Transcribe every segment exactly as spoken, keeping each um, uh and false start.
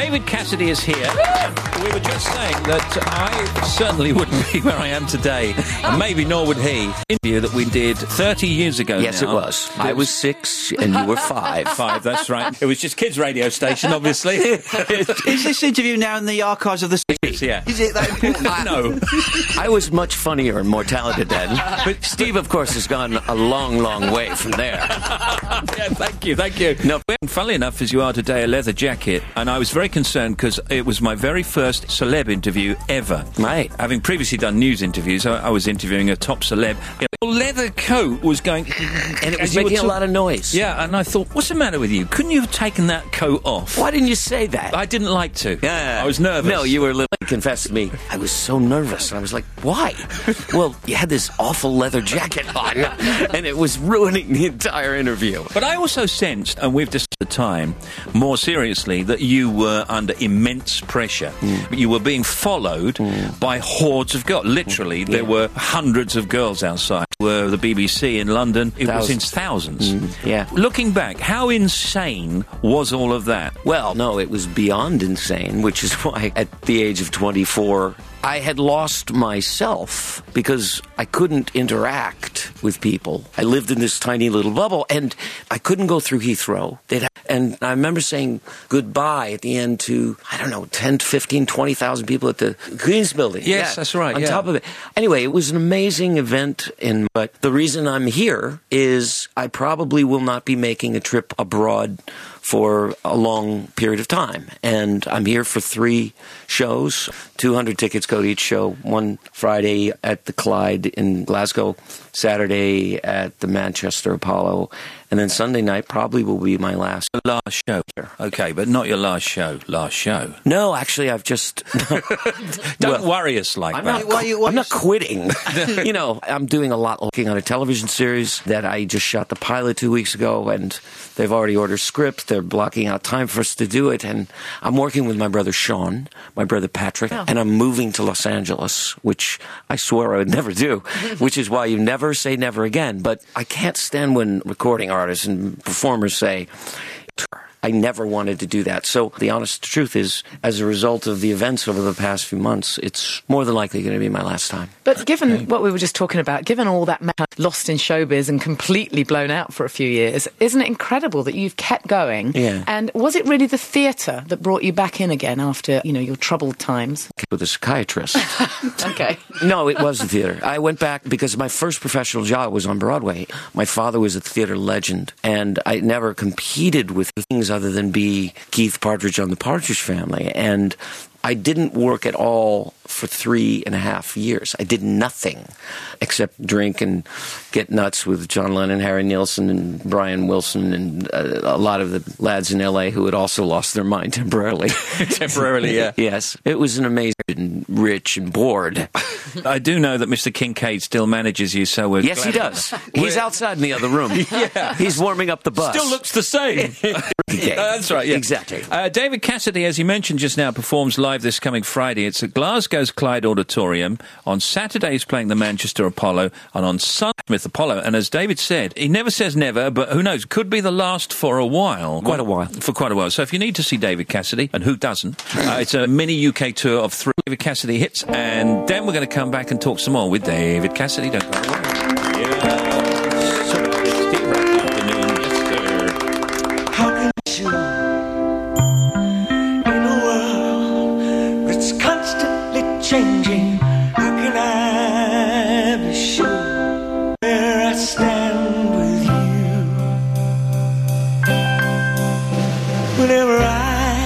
David Cassidy is here. We were just saying that I certainly wouldn't be where I am today, and maybe nor would he. Interview that we did thirty years ago. Yes, now. it was. I was six, and you were five. Five, that's right. It was just kids' radio station, obviously. Is this interview now in the archives of the city? Yeah. Is it that important? No. I was much funnier and more talented then. But Steve, of course, has gone a long, long way from there. Yeah, thank you, thank you. No, funnily enough, as you are today, a leather jacket, and I was very concerned because it was my very first celeb interview ever. Right. Having previously done news interviews, I, I was interviewing a top celeb. A leather coat was going... And it was you were making a talk- lot of noise. Yeah, and I thought, what's the matter with you? Couldn't you have taken that coat off? Why didn't you say that? I didn't like to. Yeah. I was nervous. No, you were literally confessed to me. I was so nervous. And I was like, why? Well, you had this awful leather jacket on, and it was ruining the entire interview. But I also sensed, and we've discussed at the time, more seriously, that you were under immense pressure. Mm. You were being followed mm. by hordes of girls. Literally, there yeah. were hundreds of girls outside. Were the B B C in London. It thousands. was in thousands. Mm. Yeah. Looking back, how insane was all of that? Well, no, it was beyond insane, which is why at the age of twenty-four... I had lost myself because I couldn't interact with people. I lived in this tiny little bubble, and I couldn't go through Heathrow. They'd and I remember saying goodbye at the end to, I don't know, ten, fifteen, twenty thousand people at the Queen's Building. Yes, yeah, that's right. On yeah. top of it. Anyway, it was an amazing event, in, but the reason I'm here is I probably will not be making a trip abroad for a long period of time. And I'm here for three shows. two hundred tickets go to each show. One Friday at the Clyde in Glasgow, Saturday at the Manchester Apollo, and then Sunday night probably will be my last. Last show. Okay, but not your last show. Last show. No, actually, I've just... Don't well, worry us like I'm that. not, why you, why I'm not quitting. You know, I'm doing a lot looking on a television series that I just shot the pilot two weeks ago, and they've already ordered script. They're blocking out time for us to do it, and I'm working with my brother Sean, my brother Patrick, oh. and I'm moving to Los Angeles, which I swore I would never do, which is why you never say never again. But I can't stand when recording artists and performers say... I never wanted to do that. So the honest truth is, as a result of the events over the past few months, it's more than likely going to be my last time. But given okay. what we were just talking about, given all that man lost in showbiz and completely blown out for a few years, isn't it incredible that you've kept going? Yeah. And was it really the theatre that brought you back in again after, you know, your troubled times? With a psychiatrist. Okay. No, it was the theatre. I went back because my first professional job was on Broadway. My father was a theatre legend, and I never competed with things other than be Keith Partridge on the Partridge Family. And I didn't work at all for three and a half years. I did nothing except drink and get nuts with John Lennon, Harry Nilsson, and Brian Wilson, and a, a lot of the lads in L A who had also lost their mind temporarily. Temporarily, yeah. Yes. It was an amazing, and rich and bored. I do know that Mister Kincaid still manages you, so we're Yes, glad. he does. He's outside in the other room. Yeah. He's warming up the bus. Still looks the same. Okay. Uh, that's right, yeah. Exactly. Uh, David Cassidy, as you mentioned just now, performs live this coming Friday. It's at Glasgow's Clyde Auditorium. On Saturday, he's playing the Manchester Apollo, and on Sunday, Smith Apollo. And as David said, he never says never, but who knows, could be the last for a while. Quite a while. For quite a while. So if you need to see David Cassidy, and who doesn't, uh, it's a mini U K tour of three David Cassidy hits, and then we're going to come back and talk some more with David Cassidy. Don't go away. Yeah. So, it's Steve Rapp afternoon. Yes, sir. How can you in a world that's constantly changing? How can I be sure where I stand with you? Whenever I,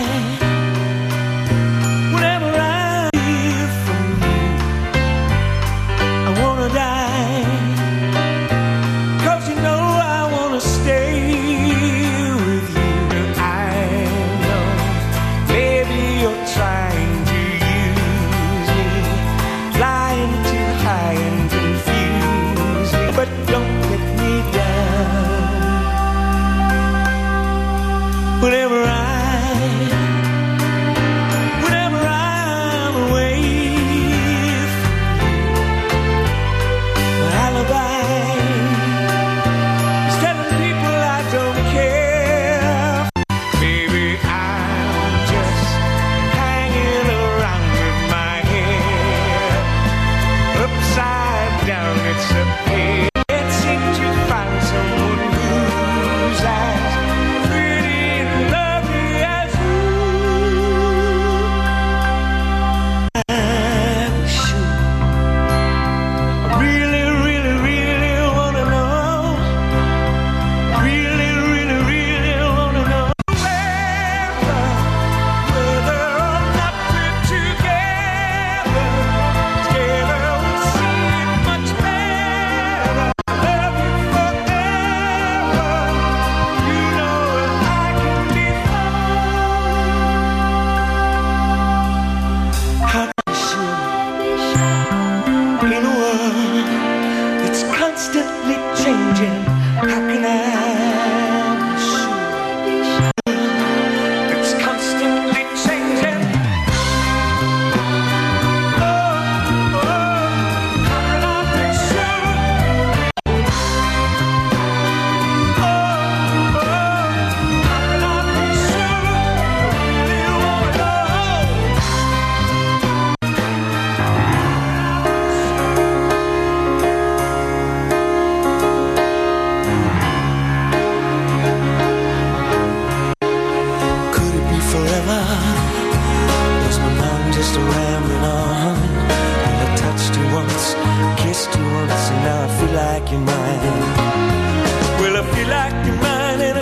whenever I hear from you, I wanna die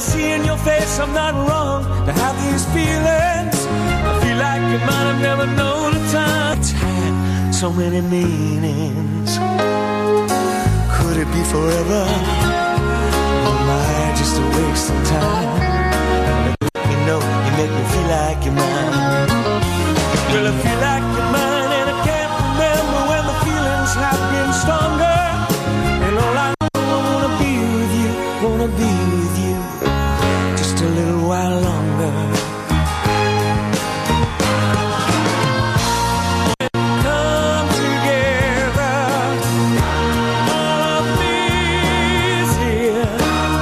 see in your face I'm not wrong to have these feelings. I feel like you might have never known the time. It's had so many meanings. Could it be forever? Or am I just a waste of time? You know, you make me feel like you're mine. Well, I feel like you're mine, and I can't remember when the feelings have been stronger. And all I know, I wanna be with you, wanna be with you, just a little while longer. Come together, all of me is here.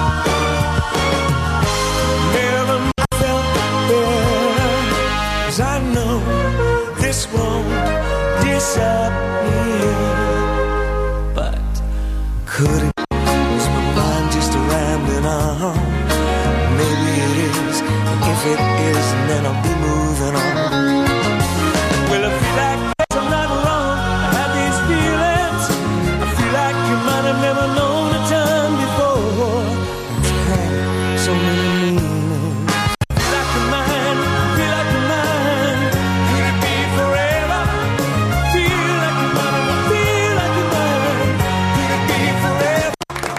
Never felt better, 'cause I know this won't disappear. But could it? Is my mind just a rambling on? Maybe it is. And if it is, then I'll be moving on. Well, I feel like I'm not alone. I have these feelings. I feel like you might have never known the time before. I've had so many meanings. Feel like you're mine. Feel like you're mine. Could it be forever? Feel like you're mine. Feel like you're mine. Could it be forever?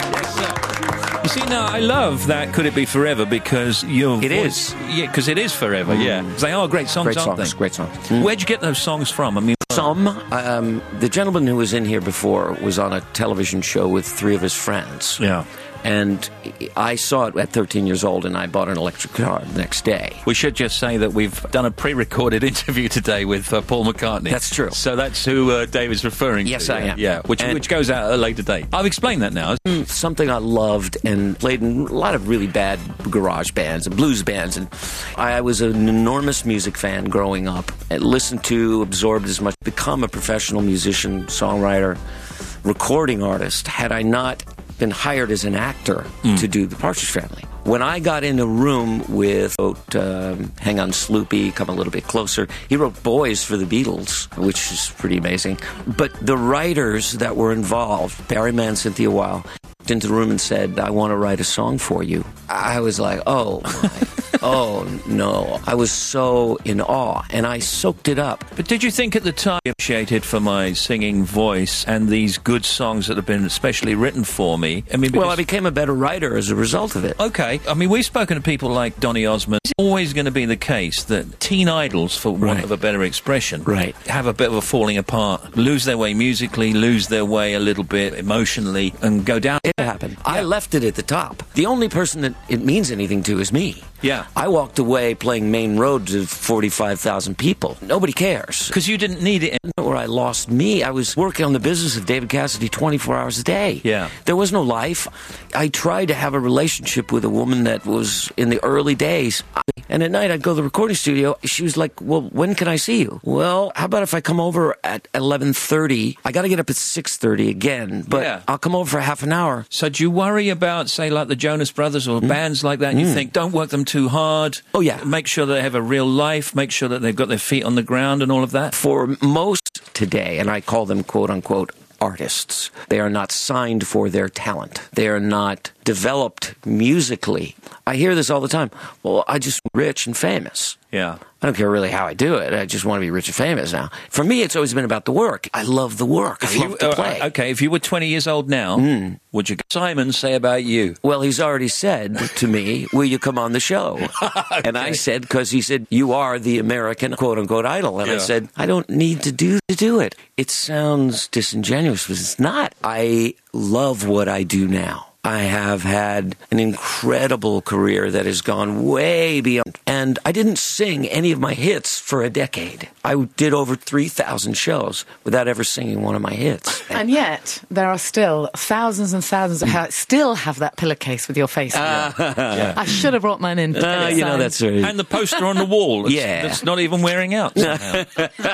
You see, now I love that. Could it be forever? Because your It voice, is. yeah, because it is forever. Yeah, they are great songs, Great aren't songs, they? great songs. Where'd you get those songs from? I mean, Some. Um, the gentleman who was in here before was on a television show with three of his friends. yeah. And I saw it at thirteen years old, and I bought an electric guitar the next day. We should just say that we've done a pre-recorded interview today with uh, Paul McCartney. That's true. So that's who uh, David's referring Yes, to. I yeah. am. Yeah, which, And- which goes out at a later date. I've explained that now. Something I loved and played in a lot of really bad garage bands and blues bands. And I was an enormous music fan growing up. I listened to, absorbed as much, become a professional musician, songwriter, recording artist, had I not been hired as an actor to do the Partridge Family. When I got in a room with, wrote, um, Hang On Sloopy, Come a Little Bit Closer, he wrote Boys for the Beatles, which is pretty amazing. But the writers that were involved, Barry Mann, Cynthia Weil, into the room and said, I want to write a song for you. I was like, oh, my, oh, no. I was so in awe, and I soaked it up. But did you think at the time, appreciated for my singing voice and these good songs that have been especially written for me? I mean, because, Well, I became a better writer as a result of it. okay. I mean, we've spoken to people like Donny Osmond. It's always going to be the case that teen idols, for want Right. of a better expression, Right. have a bit of a falling apart, lose their way musically, lose their way a little bit emotionally, and go down. It happened. I left it at the top. The only person that it means anything to is me. Yeah. I walked away playing Main Road to forty-five thousand people. Nobody cares. Because you didn't need it. Where I lost me, I was working on the business of David Cassidy twenty-four hours a day. Yeah. There was no life. I tried to have a relationship with a woman that was in the early days. And at night, I'd go to the recording studio. She was like, well, when can I see you? Well, how about if I come over at eleven thirty? I got to get up at six thirty again, but Yeah. I'll come over for half an hour. So do you worry about, say, like the Jonas Brothers or bands like that, and you think, don't work them too hard? Oh, yeah. Make sure they have a real life, make sure that they've got their feet on the ground and all of that? For most today, and I call them quote unquote artists, they are not signed for their talent. They are not developed musically. I hear this all the time. Well, I just want rich and famous. Yeah. I don't care really how I do it. I just want to be rich and famous now. For me, it's always been about the work. I love the work. I If you- love to uh, play. okay, if you were twenty years old now, would you Simon say about you? Well, he's already said to me, will you come on the show? And I said, because he said, you are the American quote-unquote idol. And I Yeah. said, I don't need to do to do it. It sounds disingenuous, but it's not. I love what I do now. I have had an incredible career that has gone way beyond. And I didn't sing any of my hits for a decade. I did over three thousand shows without ever singing one of my hits. And yet, there are still thousands and thousands who still have that pillowcase with your face on it. I should have brought mine in. to get Uh, it you know, signed. that's very... And the poster on the wall. That's, Yeah. That's not even wearing out somehow.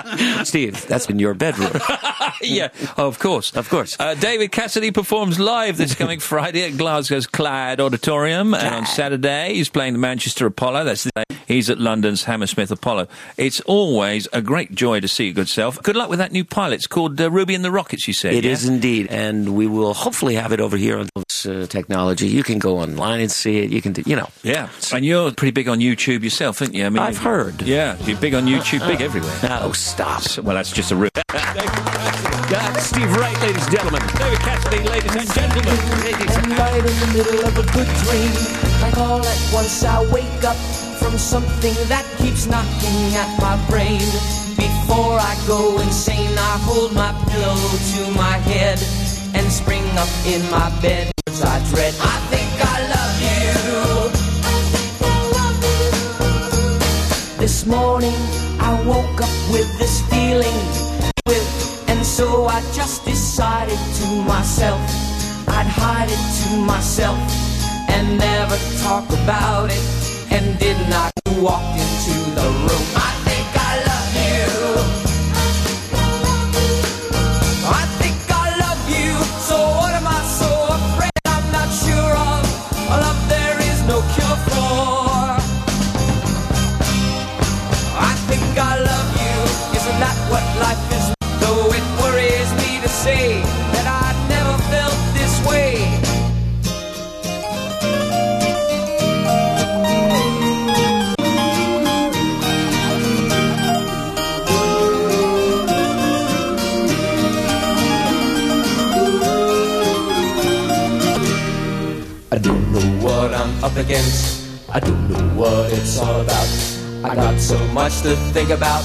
Steve, that's in your bedroom. Yeah, of course. Of course. Uh, David Cassidy performs live this coming Friday Friday at Glasgow's Clyde Auditorium, and on Saturday he's playing the Manchester Apollo. That's the day he's at London's Hammersmith Apollo. It's always a great joy to see your good self. Good luck with that new pilot. It's called uh, Ruby and the Rockets, you said. It yeah? is indeed, and we will hopefully have it over here on this uh, technology. You can go online and see it. You can, do, you know. Yeah, and you're pretty big on YouTube yourself, aren't you? I mean, I've heard. Yeah, you're big on YouTube, big everywhere. Oh, stop. So, well, that's just a rip. That's Steve Wright, ladies and gentlemen. David Cassidy, ladies and gentlemen. And right in the middle of a good dream, like all at once I wake up from something that keeps knocking at my brain. Before I go insane, I hold my pillow to my head and spring up in my bed. I dread, I think I love you. This morning I woke up with this feeling, with, and so I just decided to myself I'd hide it to myself and never talk about it, and did not walk into the room. I think I love you. I think I love you. So what am I so afraid I'm not sure of? A love there is no cure for. I think I love you. Isn't that what life is? Though it worries me to say that I never felt this way. I don't know what I'm up against. I don't know what it's all about. I got so much to think about.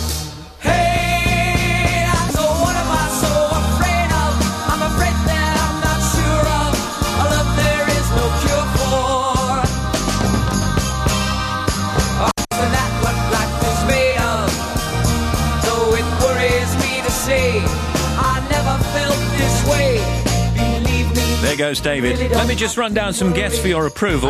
Hey, so what am I so afraid of? I'm afraid that I'm not sure of a love there is no cure for. Oh, isn't that what life is made of? Though it worries me to say I never felt this way. Believe me. There goes David. Let me just run down some guests for your approval.